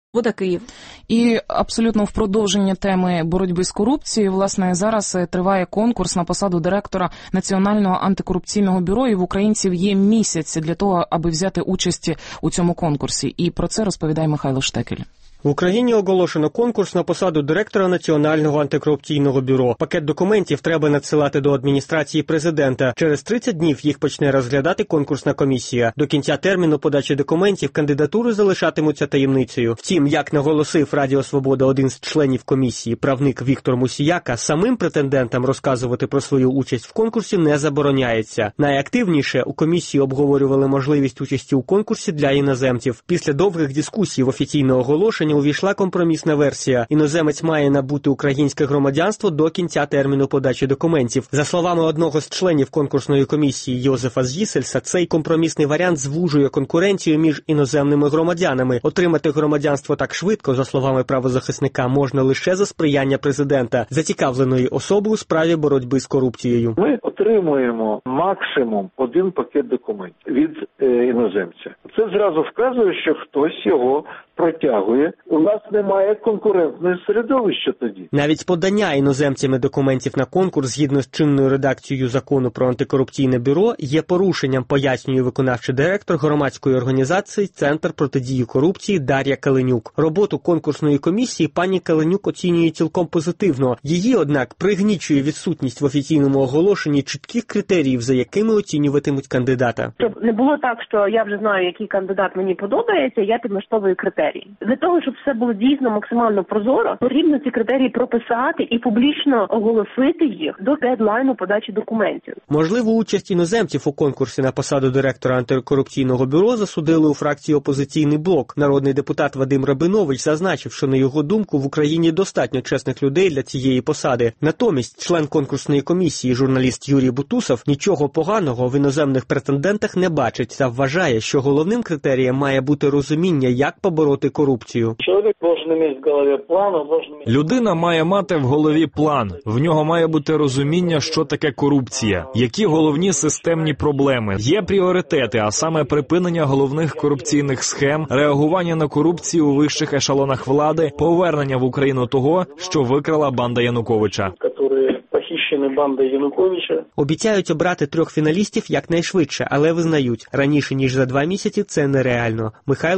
Буде Київ. І абсолютно в продовження теми боротьби з корупцією, власне, зараз триває конкурс на посаду директора Національного антикорупційного бюро, і в українців є місяць для того, аби взяти участь у цьому конкурсі. І про це розповідає Михайло Штекель. В Україні оголошено конкурс на посаду директора Національного антикорупційного бюро. Пакет документів треба надсилати до адміністрації президента. Через 30 днів їх почне розглядати конкурсна комісія. До кінця терміну подачі документів кандидатури залишатимуться таємницею. Втім, як наголосив Радіо Свобода один з членів комісії, правник Віктор Мусіяка, самим претендентам розказувати про свою участь в конкурсі не забороняється. Найактивніше у комісії обговорювали можливість участі у конкурсі для іноземців. Після довгих дискусій в офіційне оголошення увійшла компромісна версія. Іноземець має набути українське громадянство до кінця терміну подачі документів. За словами одного з членів конкурсної комісії Йозефа З'їсельса, цей компромісний варіант звужує конкуренцію між іноземними громадянами. Отримати громадянство так швидко, за словами правозахисника, можна лише за сприяння президента, зацікавленої особи у справі боротьби з корупцією. Ми отримуємо максимум один пакет документів від іноземця. Це зразу вказує, що хтось його протягує. У нас немає конкурентного середовища тоді. Навіть подання іноземцями документів на конкурс згідно з чинною редакцією закону про антикорупційне бюро є порушенням, пояснює виконавчий директор громадської організації «Центр протидії корупції» Дар'я Каленюк. Роботу конкурсної комісії пані Каленюк оцінює цілком позитивно. Її, однак, пригнічує відсутність в офіційному оголошенні чітких критеріїв, за якими оцінюватимуть кандидата. Щоб не було так, що я вже знаю, який кандидат мені подобається, я підлаштовую критерії. Для того, щоб все було дійсно максимально прозоро, потрібно ці критерії прописати і публічно оголосити їх до дедлайну подачі документів. Можливу участь іноземців у конкурсі на посаду директора антикорупційного бюро засудили у фракції «Опозиційний блок». Народний депутат Вадим Рабинович зазначив, що, на його думку, в Україні достатньо чесних людей для цієї посади. Натомість член конкурсної комісії, журналіст Юрій Бутусов, нічого поганого в іноземних претендентах не бачить та вважає, що головним критерієм має бути розуміння, як побороти корупцію. Людина має мати в голові план. В нього має бути розуміння, що таке корупція, які головні системні проблеми. Є пріоритети, а саме припинення головних корупційних схем, реагування на корупцію у вищих ешелонах влади, повернення в Україну того, що викрала банда Януковича. Обіцяють обрати 3 фіналістів якнайшвидше, але визнають, раніше ніж за 2 місяці це нереально. Михайло